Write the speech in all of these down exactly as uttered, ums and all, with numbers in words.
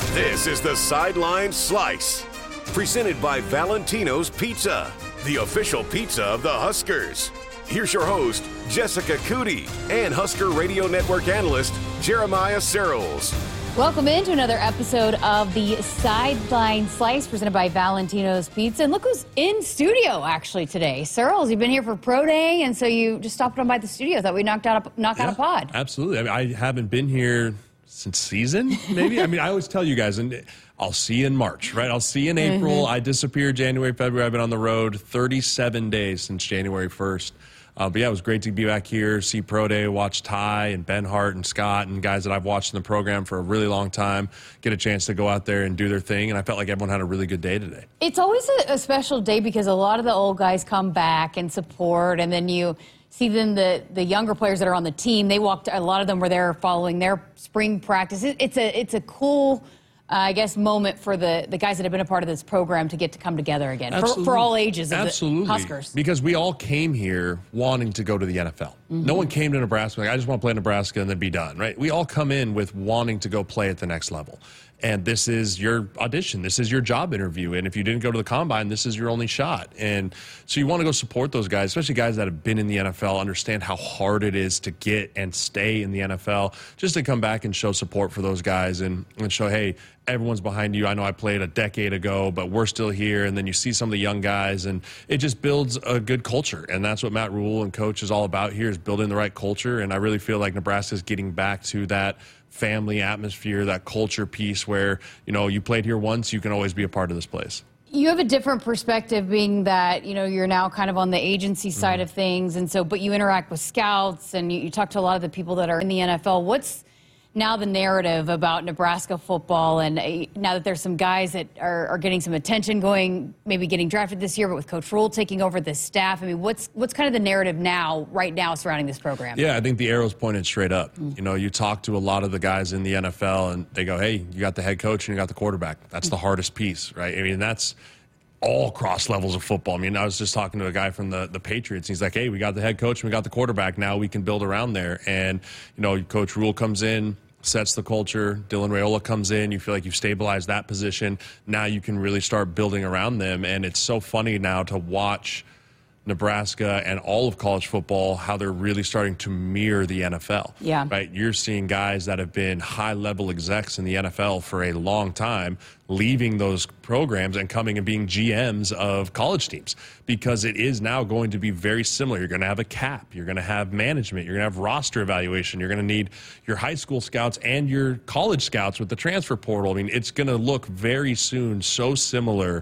This is the Sideline Slice, presented by Valentino's Pizza, the official pizza of the Huskers. Here's your host, Jessica Cootie, and Husker Radio Network analyst, Jeremiah Searles. Welcome into another episode of the Sideline Slice, presented by Valentino's Pizza. And look who's in studio, actually, today. Searles, you've been here for Pro Day, and so you just stopped on by the studio. Thought we knocked out a, knock yeah, out a pod. Absolutely. I mean, I haven't been here since season, maybe. I mean, I always tell you guys, and I'll see you in March, right? I'll see you in April. Mm-hmm. I disappeared January, February. I've been on the road thirty-seven days since January first. Uh, but yeah, it was great to be back here, see Pro Day, watch Ty and Ben Hart and Scott and guys that I've watched in the program for a really long time, get a chance to go out there and do their thing. And I felt like everyone had a really good day today. It's always a, a special day because a lot of the old guys come back and support, and then you see then the, the younger players that are on the team, they walked, a lot of them were there following their spring practice. It, it's a it's a cool, uh, I guess, moment for the, the guys that have been a part of this program to get to come together again for, for all ages of Absolutely. the Huskers. Because we all came here wanting to go to the N F L. Mm-hmm. No one came to Nebraska like, I just want to play Nebraska and then be done, right? We all come in with wanting to go play at the next level. And this is your audition. This is your job interview. And if you didn't go to the combine, this is your only shot. And so you want to go support those guys, especially guys that have been in the N F L, understand how hard it is to get and stay in the N F L, just to come back and show support for those guys and, and show, hey, everyone's behind you. I know I played a decade ago, but we're still here. And then you see some of the young guys, and it just builds a good culture. And that's what Matt Rhule and coach is all about here, is building the right culture. And I really feel like Nebraska's getting back to that family atmosphere, that culture piece where, you know, you played here once, you can always be a part of this place. You have a different perspective, being that, you know, you're now kind of on the agency side mm-hmm. of things, and so, but you interact with scouts and you, you talk to a lot of the people that are in the N F L. What's now the narrative about Nebraska football, and uh, now that there's some guys that are, are getting some attention, going, maybe getting drafted this year, but with Coach Rhule taking over the staff, I mean, what's what's kind of the narrative now, right now, surrounding this program? Yeah, I think the arrow's pointed straight up. Mm-hmm. You know, you talk to a lot of the guys in the N F L, and they go, hey, you got the head coach and you got the quarterback. That's mm-hmm. the hardest piece, right? I mean, that's all cross levels of football. I mean, I was just talking to a guy from the, the Patriots. He's like, hey, we got the head coach and we got the quarterback. Now we can build around there. And, you know, Coach Rhule comes in, sets the culture. Dylan Raiola comes in. You feel like you've stabilized that position. Now you can really start building around them. And it's so funny now to watch Nebraska and all of college football, how they're really starting to mirror the N F L. Yeah. Right? You're seeing guys that have been high-level execs in the N F L for a long time leaving those programs and coming and being G Ms of college teams, because it is now going to be very similar. You're going to have a cap. You're going to have management. You're going to have roster evaluation. You're going to need your high school scouts and your college scouts with the transfer portal. I mean, it's going to look very soon so similar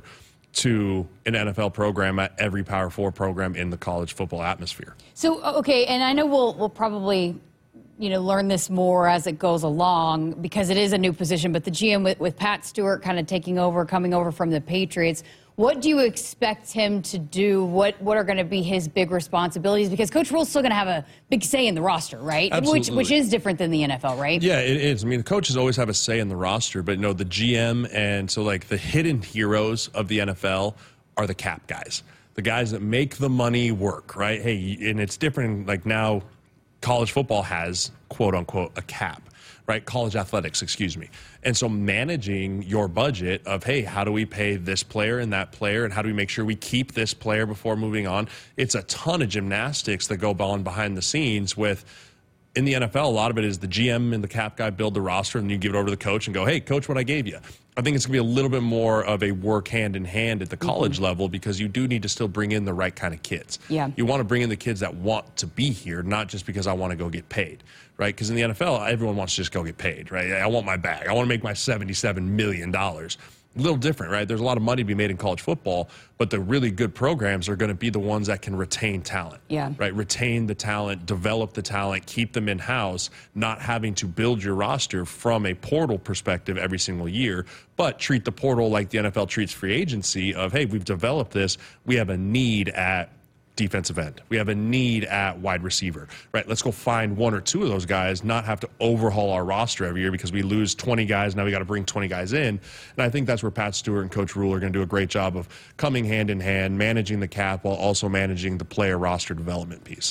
to an N F L program at every Power Four program in the college football atmosphere. So, okay, and I know we'll we'll probably, you know, learn this more as it goes along, because it is a new position, but the G M with, with Pat Stewart kind of taking over, coming over from the Patriots, what do you expect him to do? What what are going to be his big responsibilities? Because Coach Rhule's still going to have a big say in the roster, right? Absolutely. Which which is different than the N F L, right? Yeah, it is. I mean, the coaches always have a say in the roster, but, you know, the G M, and so, like, the hidden heroes of the N F L are the cap guys, the guys that make the money work, right? Hey, and it's different. Like, now college football has, quote unquote, a cap, right? College athletics, excuse me. And so managing your budget of, hey, how do we pay this player and that player, and how do we make sure we keep this player before moving on? It's a ton of gymnastics that go on behind the scenes with. In the N F L, a lot of it is the G M and the cap guy build the roster, and you give it over to the coach and go, hey, coach, what I gave you. I think it's going to be a little bit more of a work hand-in-hand at the college mm-hmm. level, because you do need to still bring in the right kind of kids. Yeah. You want to bring in the kids that want to be here, not just because I want to go get paid, right? Because in the N F L, everyone wants to just go get paid, right? I want my bag. I want to make my seventy-seven million dollars. A little different, right? There's a lot of money to be made in college football, but the really good programs are going to be the ones that can retain talent. Yeah. Right? Retain the talent, develop the talent, keep them in-house, not having to build your roster from a portal perspective every single year, but treat the portal like the N F L treats free agency of, hey, we've developed this. We have a need at defensive end. We have a need at wide receiver, right? Let's go find one or two of those guys, not have to overhaul our roster every year because we lose twenty guys. Now we got to bring twenty guys in. And I think that's where Pat Stewart and Coach Rhule are going to do a great job of coming hand in hand, managing the cap while also managing the player roster development piece.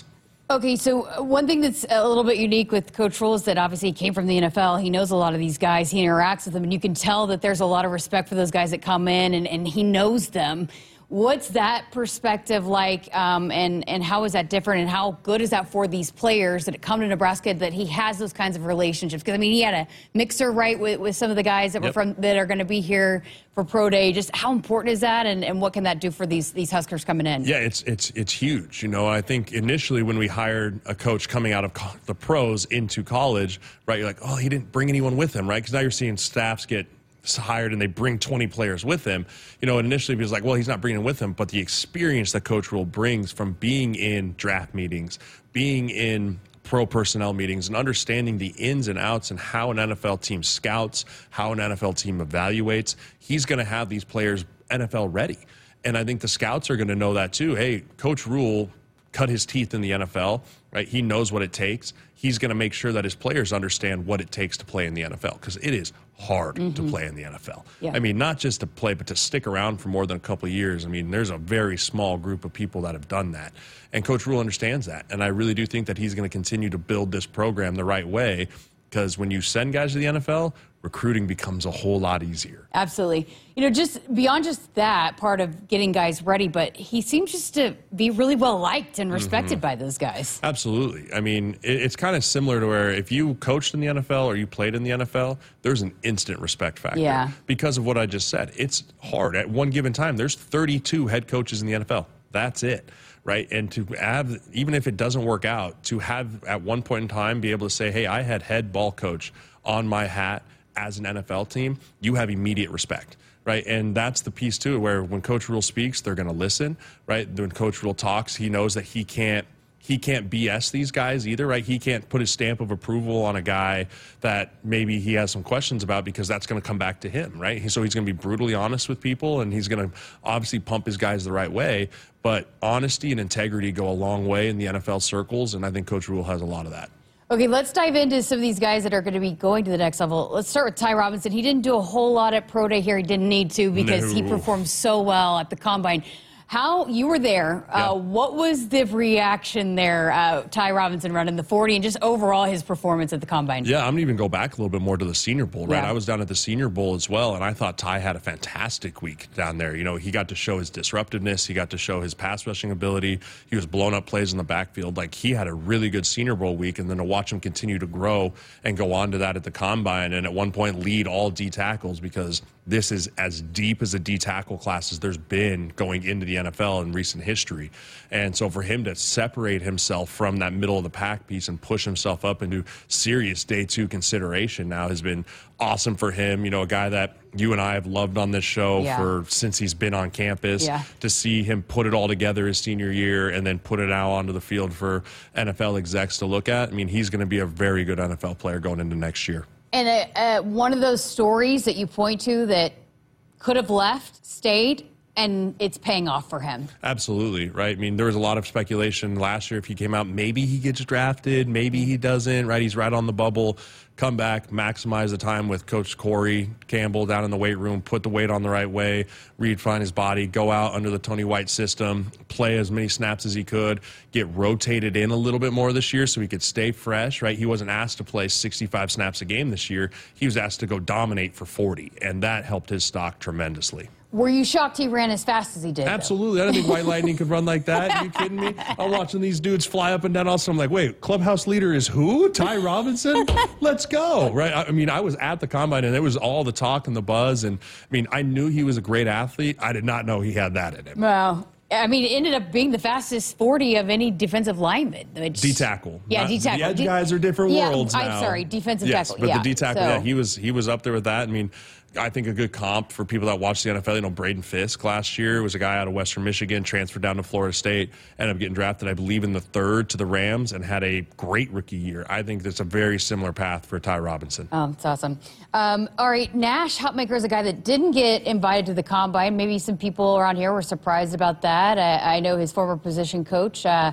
Okay, so one thing that's a little bit unique with Coach Rhule is that obviously he came from the N F L. He knows a lot of these guys. He interacts with them, and you can tell that there's a lot of respect for those guys that come in, and, and he knows them. What's that perspective like, um, and, and how is that different, and how good is that for these players that come to Nebraska, that he has those kinds of relationships? Because, I mean, he had a mixer, right, with, with some of the guys that, yep. were from, that are going to be here for Pro Day. Just how important is that, and, and what can that do for these, these Huskers coming in? Yeah, it's, it's, it's huge. You know, I think initially when we hired a coach coming out of co- the pros into college, right, you're like, oh, he didn't bring anyone with him, right? Because now you're seeing staffs get hired and they bring twenty players with him. You know, initially he was like, well, he's not bringing them with him, but the experience that Coach Rhule brings from being in draft meetings, being in pro personnel meetings, and understanding the ins and outs and how an N F L team scouts, how an N F L team evaluates, he's going to have these players N F L ready. And I think the scouts are going to know that too. Hey, Coach Rhule cut his teeth in the N F L, right? He knows what it takes. He's going to make sure that his players understand what it takes to play in the N F L, because it is hard mm-hmm. to play in the N F L. Yeah. I mean, not just to play, but to stick around for more than a couple of years. I mean, there's a very small group of people that have done that. And Coach Rhule understands that. And I really do think that he's going to continue to build this program the right way, because when you send guys to the N F L, recruiting becomes a whole lot easier. Absolutely. You know, just beyond just that part of getting guys ready, but he seems just to be really well liked and respected mm-hmm. by those guys. Absolutely. I mean, it, it's kind of similar to where if you coached in the N F L or you played in the N F L, there's an instant respect factor. Yeah. Because of what I just said. It's hard. At one given time, there's thirty-two head coaches in the N F L. That's it. Right. And to have, even if it doesn't work out, to have at one point in time be able to say, hey, I had head ball coach on my hat as an N F L team, you have immediate respect. Right. And that's the piece, too, where when Coach Rhule speaks, they're going to listen. Right. When Coach Rhule talks, he knows that he can't. He can't B S these guys either, right? He can't put his stamp of approval on a guy that maybe he has some questions about, because that's going to come back to him, right? So he's going to be brutally honest with people, and he's going to obviously pump his guys the right way. But honesty and integrity go a long way in the N F L circles, and I think Coach Rhule has a lot of that. Okay, let's dive into some of these guys that are going to be going to the next level. Let's start with Ty Robinson. He didn't do a whole lot at Pro Day here. He didn't need to, because no. he performed so well at the Combine. How, you were there, yeah. uh, what was the reaction there, uh, Ty Robinson running the forty, and just overall his performance at the Combine? Yeah, I'm going to even go back a little bit more to the Senior Bowl, right? Yeah. I was down at the Senior Bowl as well, and I thought Ty had a fantastic week down there. You know, he got to show his disruptiveness. He got to show his pass rushing ability. He was blowing up plays in the backfield. Like, he had a really good Senior Bowl week, and then to watch him continue to grow and go on to that at the Combine, and at one point lead all D tackles, because this is as deep as a D tackle class as there's been going into the N F L in recent history. And so for him to separate himself from that middle of the pack piece and push himself up into serious day two consideration now has been awesome for him. You know, a guy that you and I have loved on this show yeah. for since he's been on campus. Yeah. To see him put it all together his senior year and then put it out onto the field for N F L execs to look at. I mean, he's going to be a very good N F L player going into next year. And uh, uh, one of those stories that you point to that could have left, stayed, and it's paying off for him. Absolutely, right? I mean, there was a lot of speculation last year if he came out, maybe he gets drafted, maybe he doesn't, right? He's right on the bubble. Come back, maximize the time with Coach Corey Campbell down in the weight room, put the weight on the right way, redefine his body, go out under the Tony White system, play as many snaps as he could, get rotated in a little bit more this year so he could stay fresh, right? He wasn't asked to play sixty-five snaps a game this year. He was asked to go dominate for forty, and that helped his stock tremendously. Were you shocked he ran as fast as he did? Absolutely. Though? I didn't think White Lightning could run like that. Are you kidding me? I'm watching these dudes fly up and down. Also, I'm like, wait, clubhouse leader is who? Ty Robinson? Let's go. Right? I mean, I was at the Combine, and there was all the talk and the buzz. And, I mean, I knew he was a great athlete. I did not know he had that in him. Well, I mean, it ended up being the fastest forty of any defensive lineman. D-tackle. Yeah, D-tackle. The edge guys are different yeah, worlds now. I'm sorry, defensive yes, tackle. But yeah, the D-tackle, so. yeah, he was, he was up there with that. I mean, I think a good comp for people that watch the N F L, you know, Braden Fisk last year was a guy out of Western Michigan, transferred down to Florida State, ended up getting drafted, I believe, in the third to the Rams, and had a great rookie year. I think that's a very similar path for Ty Robinson. Oh, that's awesome. Um, all right, Nash Hutmacher is a guy that didn't get invited to the Combine. Maybe some people around here were surprised about that. I, I know his former position coach uh,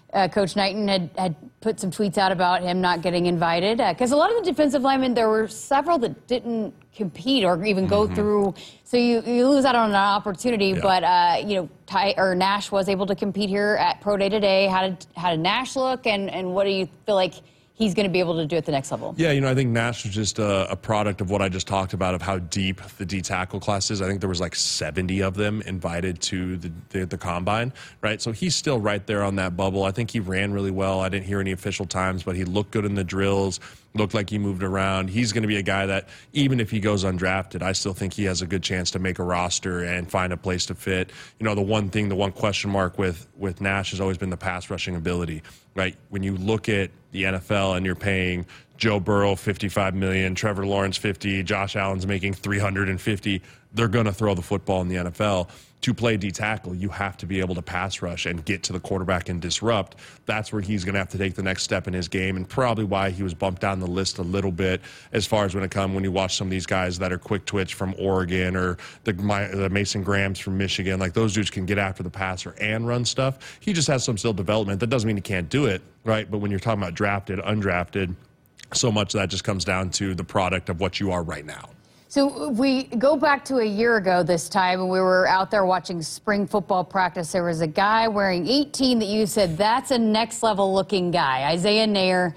uh, Coach Knighton had, had put some tweets out about him not getting invited. Because uh, a lot of the defensive linemen, there were several that didn't compete or even go mm-hmm. through. So you, you lose out on an opportunity. Yeah. But, uh, you know, Ty, or Nash was able to compete here at Pro Day today. How did, how did Nash look? And, and what do you feel like he's going to be able to do at the next level? Yeah, you know, I think Nash was just a, a product of what I just talked about, of how deep the D tackle class is. I think there was like seventy of them invited to the, the, the combine, right? So he's still right there on that bubble. I think he ran really well. I didn't hear any official times, but he looked good in the drills, looked like he moved around. He's going to be a guy that, even if he goes undrafted, I still think he has a good chance to make a roster and find a place to fit. You know, the one thing, the one question mark with, with Nash has always been the pass rushing ability, right? When you look at the N F L and you're paying Joe Burrow fifty-five million dollars, Trevor Lawrence fifty, Josh Allen's making three hundred fifty, they're going to throw the football in the N F L. To play D tackle, you have to be able to pass rush and get to the quarterback and disrupt. That's where he's going to have to take the next step in his game, and probably why he was bumped down the list a little bit as far as when it comes when you watch some of these guys that are quick twitch from Oregon, or the, my, the Mason Grahams from Michigan. Like, those dudes can get after the passer and run stuff. He just has some still development. That doesn't mean he can't do it, right? But when you're talking about drafted, undrafted, so much of that just comes down to the product of what you are right now. So if we go back to a year ago this time, and we were out there watching spring football practice, there was a guy wearing eighteen that you said, that's a next-level looking guy, Isaiah Neyor,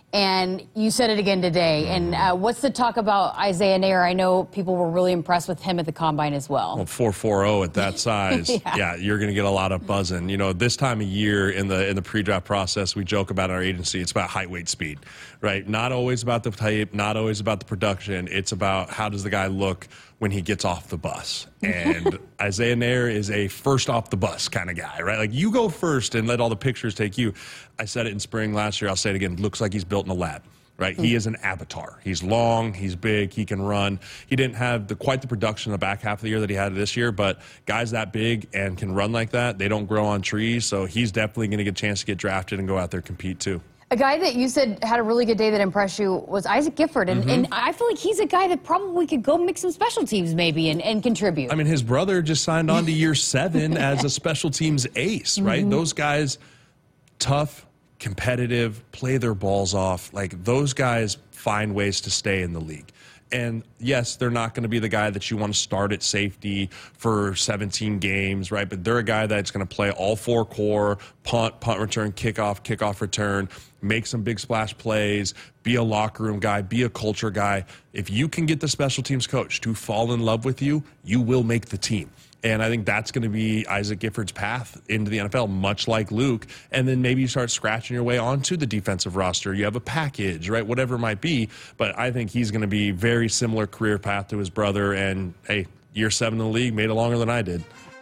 and you said it again today. And uh, what's the talk about Isaiah Neyor? I know people were really impressed with him at the Combine as well. Well, four forty at that size, yeah. yeah, you're going to get a lot of buzzing. You know, this time of year in the in the pre-draft process, we joke about our agency, it's about height, weight, speed, right? Not always about the type, not always about the production. It's about how does the guy look when he gets off the bus. And Isaiah Neyor is a first off the bus kind of guy, right? Like, you go first and let all the pictures take you. I said it in spring last year. I'll say it again. Looks like he's built in a lab, right? Mm-hmm. He is an avatar. He's long, he's big, he can run. He didn't have the, quite the production in the back half of the year that he had this year, but guys that big and can run like that, they don't grow on trees. So he's definitely going to get a chance to get drafted and go out there and compete too. A guy that you said had a really good day that impressed you was Isaac Gifford, and, mm-hmm. and I feel like he's a guy that probably could go make some special teams maybe and, and contribute. I mean, his brother just signed on to year seven as a special teams ace, right? Mm-hmm. Those guys, tough, competitive, play their balls off. Like, those guys find ways to stay in the league. And yes, they're not going to be the guy that you want to start at safety for seventeen games, right? But they're a guy that's going to play all four core, punt, punt return, kickoff, kickoff return, make some big splash plays, be a locker room guy, be a culture guy. If you can get the special teams coach to fall in love with you, you will make the team. And I think that's going to be Isaac Gifford's path into the N F L, much like Luke. And then maybe you start scratching your way onto the defensive roster. You have a package, right? Whatever it might be. But I think he's going to be very similar career path to his brother. And, hey, year seven in the league, made it longer than I did.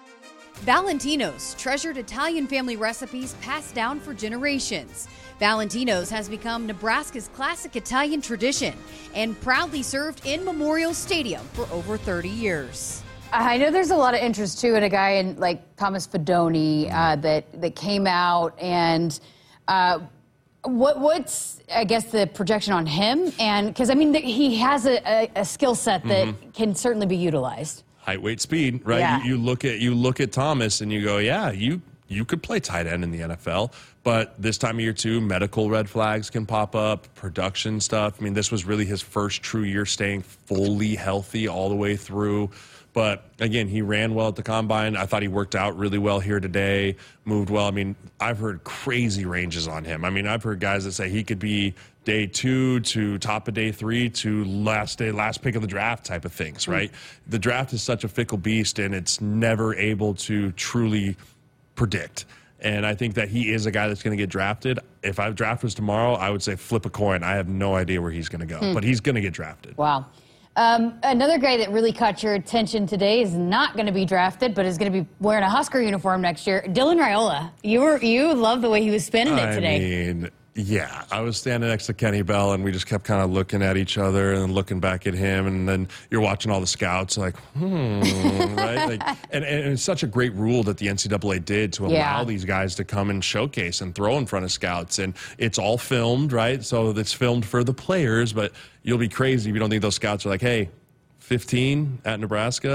Valentino's, treasured Italian family recipes passed down for generations. Valentino's has become Nebraska's classic Italian tradition and proudly served in Memorial Stadium for over thirty years. I know there's a lot of interest, too, in a guy in, like, Thomas Fidone uh, that, that came out. And uh, what what's, I guess, the projection on him? And because, I mean, the, he has a, a, a skill set that mm-hmm. can certainly be utilized. Height, weight, speed, right? Yeah. You, you look at you look at Thomas and you go, yeah, you you could play tight end in the N F L. But this time of year, too, medical red flags can pop up, production stuff. I mean, this was really his first true year staying fully healthy all the way through. But, again, he ran well at the Combine. I thought he worked out really well here today, moved well. I mean, I've heard crazy ranges on him. I mean, I've heard guys that say he could be day two to top of day three to last day, last pick of the draft type of things, right? Mm-hmm. The draft is such a fickle beast, and it's never able to truly predict. And I think that he is a guy that's going to get drafted. If I draft was tomorrow, I would say flip a coin. I have no idea where he's going to go, mm. but he's going to get drafted. Wow. Um, another guy that really caught your attention today is not going to be drafted, but is going to be wearing a Husker uniform next year. Dylan Raiola. You were you love the way he was spinning it today. I mean, yeah. I was standing next to Kenny Bell, and we just kept kind of looking at each other and looking back at him, and then you're watching all the scouts, like, hmm, right? Like, and, and it's such a great rule that the N C double A did to allow yeah. these guys to come and showcase and throw in front of scouts, and it's all filmed, right? So it's filmed for the players, but you'll be crazy if you don't think those scouts are like, hey, fifteen at Nebraska,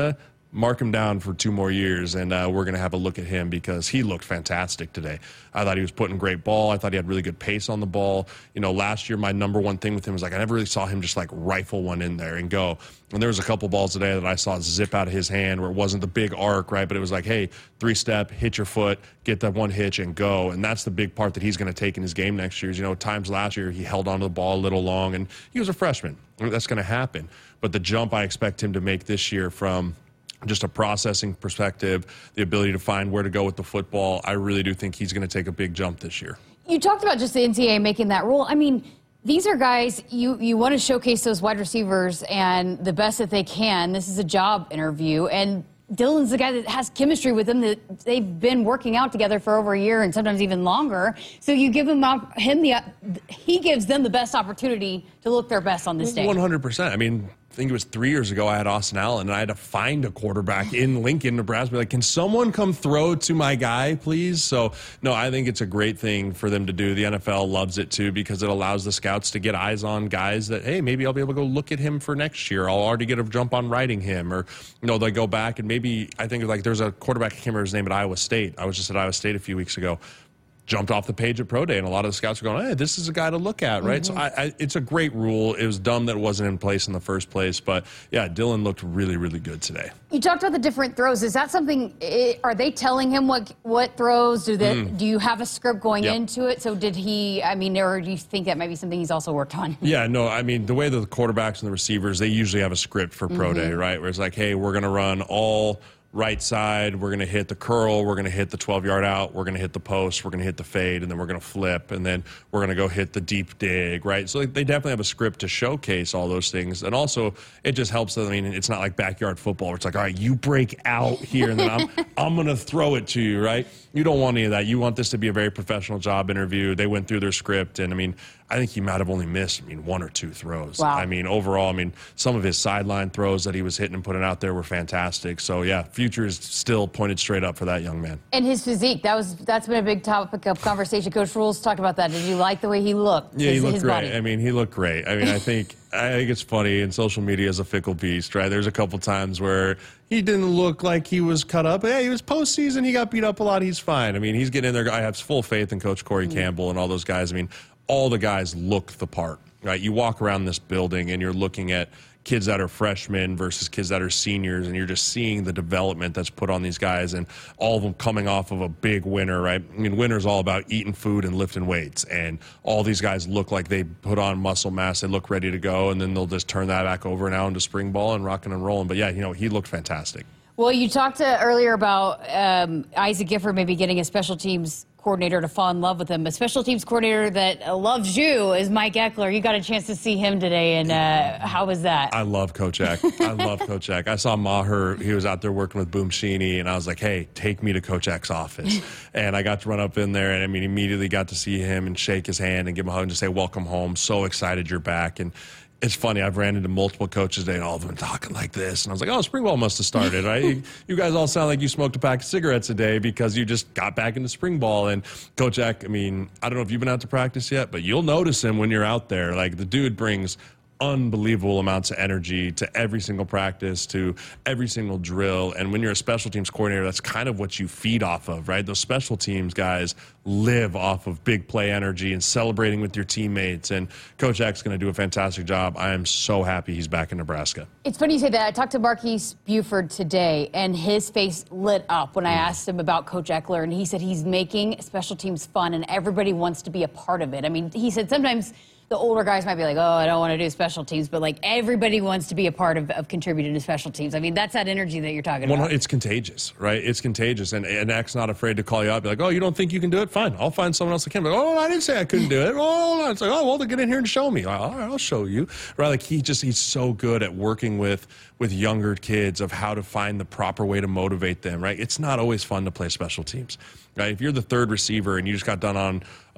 mark him down for two more years, and uh, we're going to have a look at him because he looked fantastic today. I thought he was putting great ball. I thought he had really good pace on the ball. You know, last year my number one thing with him was like I never really saw him just like rifle one in there and go. And there was a couple balls today that I saw zip out of his hand where it wasn't the big arc, right? But it was like, hey, three-step, hit your foot, get that one hitch, and go. And that's the big part that he's going to take in his game next year. Is, you know, times last year he held onto the ball a little long, and he was a freshman. That's going to happen. But the jump I expect him to make this year from just a processing perspective, the ability to find where to go with the football, I really do think he's going to take a big jump this year. You talked about just the N C double A making that rule. I mean, these are guys, you, you want to showcase those wide receivers and the best that they can. This is a job interview. And Dylan's the guy that has chemistry with them, that they've been working out together for over a year and sometimes even longer. So you give him, him the, he gives them the best opportunity to look their best on this day. one hundred percent. I mean, I think it was three years ago I had Austin Allen, and I had to find a quarterback in Lincoln, Nebraska. Like, can someone come throw to my guy, please? So, no, I think it's a great thing for them to do. The N F L loves it, too, because it allows the scouts to get eyes on guys that, hey, maybe I'll be able to go look at him for next year. I'll already get a jump on writing him. Or, you know, they go back and maybe, I think, like, there's a quarterback, I can't remember his name, at Iowa State. I was just at Iowa State a few weeks ago. Jumped off the page at Pro Day, and a lot of the scouts were going, hey, this is a guy to look at, right? Mm-hmm. So I, I, it's a great rule. It was dumb that it wasn't in place in the first place. But, yeah, Dylan looked really, really good today. You talked about the different throws. Is that something – are they telling him what what throws? Do they, mm. do you have a script going yep. into it? So did he – I mean, or do you think that might be something he's also worked on? Yeah, no, I mean, the way that the quarterbacks and the receivers, they usually have a script for Pro mm-hmm. Day, right? Where it's like, hey, we're going to run all – right side, we're going to hit the curl, we're going to hit the twelve-yard out, we're going to hit the post, we're going to hit the fade, and then we're going to flip, and then we're going to go hit the deep dig, right? So they definitely have a script to showcase all those things. And also, it just helps that, I mean, it's not like backyard football where it's like, all right, you break out here, and then I'm, I'm going to throw it to you, right? You don't want any of that. You want this to be a very professional job interview. They went through their script, and, I mean, I think he might have only missed, I mean, one or two throws. Wow. I mean, overall, I mean, some of his sideline throws that he was hitting and putting out there were fantastic. So, yeah, future is still pointed straight up for that young man. And his physique, that was, that's been a big topic of conversation. Coach Rules talked about that. Did you like the way he looked? Yeah, his, he looked his great. body? I mean, he looked great. I mean, I think I think it's funny, and social media is a fickle beast, right? There's a couple times where he didn't look like he was cut up. But, hey, he was postseason. He got beat up a lot. He's fine. I mean, he's getting in there. I have full faith in Coach Corey mm-hmm. Campbell and all those guys. I mean, all the guys look the part, right? You walk around this building and you're looking at kids that are freshmen versus kids that are seniors, and you're just seeing the development that's put on these guys, and all of them coming off of a big winner, right? I mean, winter's all about eating food and lifting weights, and all these guys look like they put on muscle mass, they look ready to go, and then they'll just turn that back over now into spring ball and rocking and rolling. But, yeah, you know, he looked fantastic. Well, you talked to earlier about um, Isaac Gifford maybe getting a special teams coordinator to fall in love with him. A special teams coordinator that loves you is Mike Eckler. You got a chance to see him today, and uh, how was that? I love Coach Eck. I love Coach Eck. I saw Maher. He was out there working with Boom Sheeny, and I was like, hey, take me to Coach Eck's office. And I got to run up in there, and I mean, immediately got to see him and shake his hand and give him a hug and just say, welcome home. So excited you're back. And it's funny, I've ran into multiple coaches today, and all of them talking like this. And I was like, oh, spring ball must have started, right? you, you guys all sound like you smoked a pack of cigarettes a day because you just got back into spring ball. And Coach Eck, I mean, I don't know if you've been out to practice yet, but you'll notice him when you're out there. Like, the dude brings unbelievable amounts of energy to every single practice, to every single drill. And when you're a special teams coordinator, that's kind of what you feed off of, right? Those special teams guys live off of big play energy and celebrating with your teammates. And Coach Eck's going to do a fantastic job. I am so happy he's back in Nebraska. It's funny you say that. I talked to Marquise Buford today, and his face lit up when I asked him about Coach Eckler, and he said he's making special teams fun, and everybody wants to be a part of it. I mean, he said sometimes the older guys might be like, oh, I don't want to do special teams, but like everybody wants to be a part of, of contributing to special teams. I mean, that's that energy that you're talking about. Well, it's contagious, right? It's contagious. And, and Eck's not afraid to call you out, be like, oh, you don't think you can do it? Fine. I'll find someone else that can. But, oh, I didn't say I couldn't do it. Oh, it's like, oh, well, then get in here and show me. All right, I'll show you. Right? Like, he just, he's so good at working with, with younger kids of how to find the proper way to motivate them, right? It's not always fun to play special teams, right? If you're the third receiver and you just got done on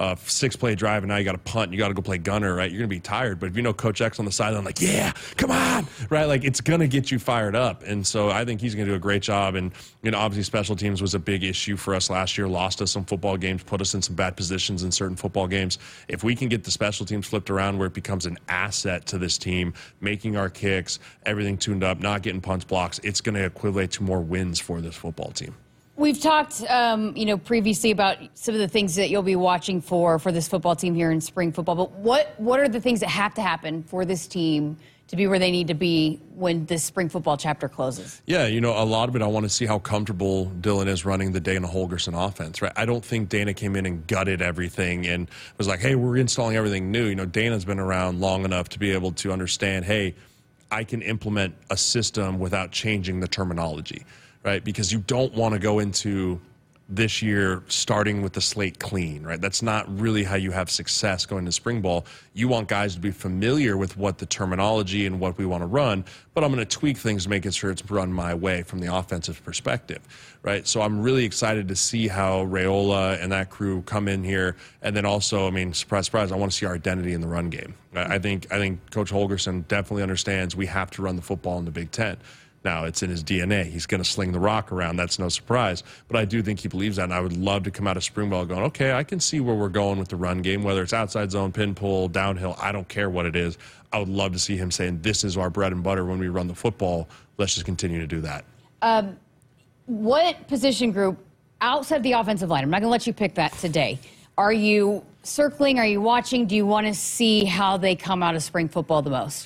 a six-play drive and now you got to punt and you got to go play gunner, right? You're going to be tired. But if you know Coach X on the sideline, like, yeah, come on, right? Like, it's going to get you fired up. And so I think he's going to do a great job. And, you know, obviously special teams was a big issue for us last year, lost us some football games, put us in some bad positions in certain football games. If we can get the special teams flipped around where it becomes an asset to this team, making our kicks, everything tuned up, not getting punch blocks, it's going to equate to more wins for this football team. We've talked, um, you know, previously about some of the things that you'll be watching for for this football team here in spring football. But what what are the things that have to happen for this team to be where they need to be when this spring football chapter closes? Yeah, you know, a lot of it, I want to see how comfortable Dylan is running the Dana Holgorsen offense, right? I don't think Dana came in and gutted everything and was like, hey, we're installing everything new. You know, Dana's been around long enough to be able to understand, hey, I can implement a system without changing the terminology, right? Because you don't want to go into this year starting with the slate clean, right? That's not really how you have success going to spring ball. You want guys to be familiar with what the terminology and what we want to run, but I'm going to tweak things, making sure it's run my way from the offensive perspective, right? So I'm really excited to see how Raiola and that crew come in here. And then also, I mean, surprise, surprise, I want to see our identity in the run game. I think, I think Coach Holgorsen definitely understands we have to run the football in the Big Ten. Now, it's in his D N A. He's going to sling the rock around. That's no surprise. But I do think he believes that, and I would love to come out of spring ball going, okay, I can see where we're going with the run game, whether it's outside zone, pin pull, downhill. I don't care what it is. I would love to see him saying, this is our bread and butter when we run the football. Let's just continue to do that. Um, what position group outside the offensive line, I'm not going to let you pick that today, are you circling? Are you watching? Do you want to see how they come out of spring football the most?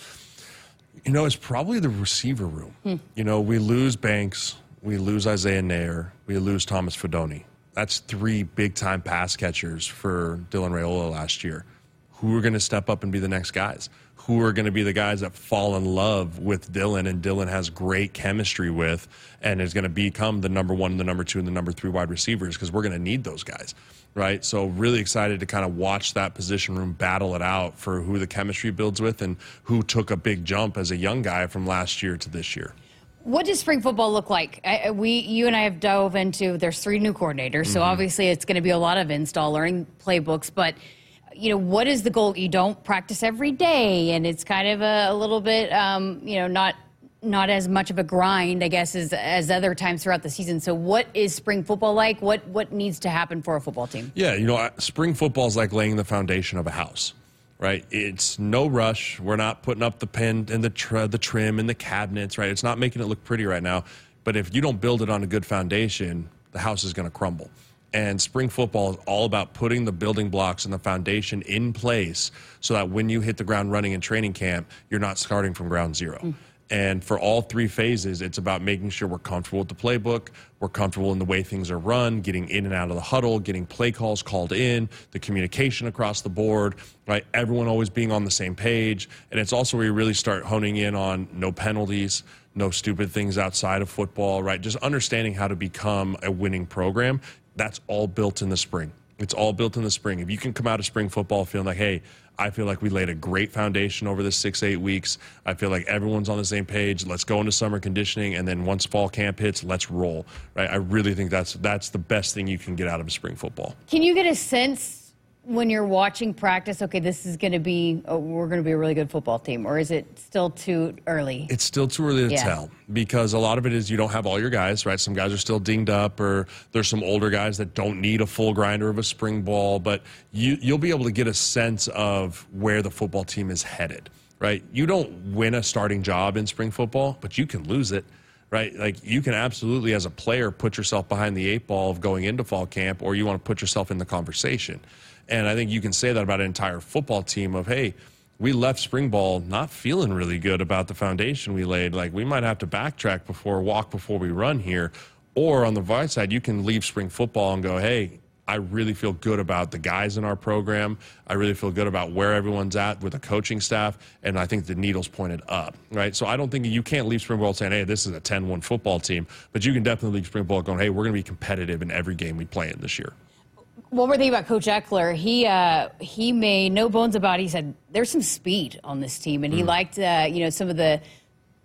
You know, it's probably the receiver room. Hmm. You know, we lose Banks, we lose Isaiah Nair, we lose Thomas Fidone. That's three big-time pass catchers for Dylan Raiola last year. Who are going to step up and be the next guys? Who are going to be the guys that fall in love with Dylan and Dylan has great chemistry with and is going to become the number one, the number two, and the number three wide receivers, because we're going to need those guys, right? So really excited to kind of watch that position room battle it out for who the chemistry builds with and who took a big jump as a young guy from last year to this year. What does spring football look like? I, we, you and I have dove into, there's three new coordinators, so mm-hmm. obviously it's going to be a lot of install, learning playbooks, but you know, what is the goal? You don't practice every day, and it's kind of a, a little bit, um, you know, not not as much of a grind, I guess, as as other times throughout the season. So what is spring football like? What what needs to happen for a football team? Yeah, you know, spring football is like laying the foundation of a house, right? It's no rush. We're not putting up the pen and the tr the trim and the cabinets, right? It's not making it look pretty right now. But if you don't build it on a good foundation, the house is going to crumble. And spring football is all about putting the building blocks and the foundation in place so that when you hit the ground running in training camp, you're not starting from ground zero. Mm. And for all three phases, it's about making sure we're comfortable with the playbook, we're comfortable in the way things are run, getting in and out of the huddle, getting play calls called in, the communication across the board, right? Everyone always being on the same page. And it's also where you really start honing in on no penalties, no stupid things outside of football, right? Just understanding how to become a winning program. That's all built in the spring. It's all built in the spring. If you can come out of spring football feeling like, hey, I feel like we laid a great foundation over the six, eight weeks. I feel like everyone's on the same page. Let's go into summer conditioning, and then once fall camp hits, let's roll. Right? I really think that's that's the best thing you can get out of spring football. Can you get a sense when you're watching practice, okay, this is going to be, oh, we're going to be a really good football team, or is it still too early? It's still too early to yeah. tell, because a lot of it is you don't have all your guys, right? Some guys are still dinged up, or there's some older guys that don't need a full grinder of a spring ball, but you, you'll be able to get a sense of where the football team is headed, right? You don't win a starting job in spring football, but you can lose it. Right? Like, you can absolutely, as a player, put yourself behind the eight ball of going into fall camp, or you want to put yourself in the conversation. And I think you can say that about an entire football team of, hey, we left spring ball not feeling really good about the foundation we laid. Like, we might have to backtrack before, walk before we run here. Or on the vice side, you can leave spring football and go, hey, I really feel good about the guys in our program. I really feel good about where everyone's at with the coaching staff, and I think the needle's pointed up, right? So I don't think you can't leave spring ball saying, hey, this is a ten one football team, but you can definitely leave spring ball going, hey, we're going to be competitive in every game we play in this year. One more thing about Coach Eckler, he uh, he made no bones about it. He said there's some speed on this team, and he mm. liked uh, you know, some of the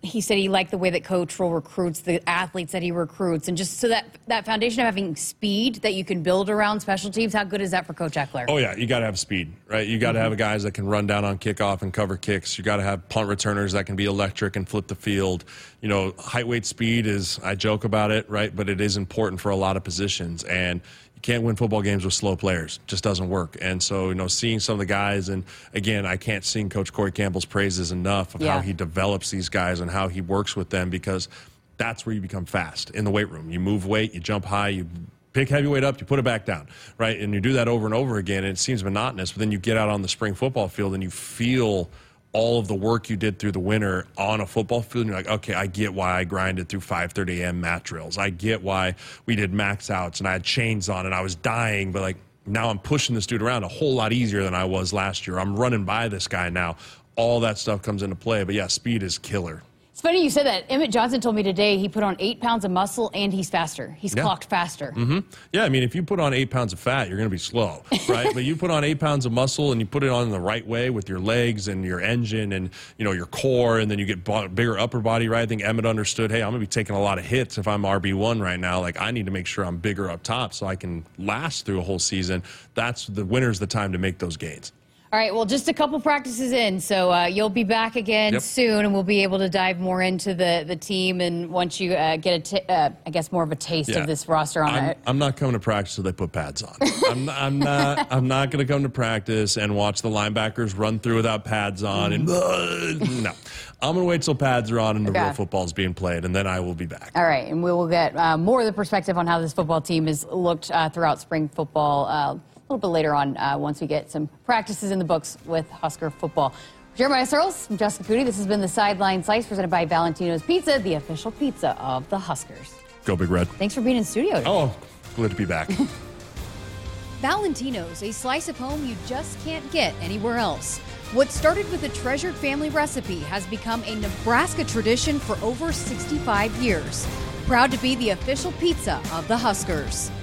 he said he liked the way that Coach Rule recruits the athletes that he recruits, and just so that that foundation of having speed that you can build around special teams. How good is that for Coach Eckler? Oh yeah, you got to have speed, right? You got to mm-hmm. have guys that can run down on kickoff and cover kicks. You got to have punt returners that can be electric and flip the field. You know, height, weight, speed is, I joke about it, right? But it is important for a lot of positions, and can't win football games with slow players. It just doesn't work. And so, you know, seeing some of the guys, and again, I can't sing Coach Corey Campbell's praises enough of yeah. how he develops these guys and how he works with them, because that's where you become fast in the weight room. You move weight, you jump high, you pick heavy weight up, you put it back down, right? And you do that over and over again, and it seems monotonous, but then you get out on the spring football field and you feel all of the work you did through the winter on a football field, and you're like, okay, I get why I grinded through five thirty a.m. mat drills. I get why we did max outs and I had chains on and I was dying, but like now I'm pushing this dude around a whole lot easier than I was last year. I'm running by this guy now. All that stuff comes into play, but yeah, speed is killer. It's funny you said that. Emmett Johnson told me today he put on eight pounds of muscle and he's faster. He's yeah. clocked faster. Mm-hmm. Yeah, I mean, if you put on eight pounds of fat, you're going to be slow, right? But you put on eight pounds of muscle and you put it on the right way with your legs and your engine and, you know, your core, and then you get bigger upper body, right? I think Emmett understood, hey, I'm going to be taking a lot of hits if I'm R B one right now. Like, I need to make sure I'm bigger up top so I can last through a whole season. That's the winter's the time to make those gains. All right, well, just a couple practices in, so uh, you'll be back again yep. soon, and we'll be able to dive more into the, the team, and once you uh, get, a t- uh, I guess, more of a taste yeah. of this roster. On I'm, it. I'm not coming to practice until they put pads on. I'm, I'm not I'm not going to come to practice and watch the linebackers run through without pads on. And uh, no, I'm going to wait till pads are on and the okay. real football is being played, and then I will be back. All right, and we will get uh, more of the perspective on how this football team has looked uh, throughout spring football uh, a little bit later on uh, once we get some practices in the books with Husker football. Jeremiah Searles, I'm Jessica Coody. This has been the Sideline Slice presented by Valentino's Pizza, the official pizza of the Huskers. Go Big Red. Thanks for being in studio today. Oh, glad to be back. Valentino's, a slice of home you just can't get anywhere else. What started with a treasured family recipe has become a Nebraska tradition for over sixty-five years. Proud to be the official pizza of the Huskers.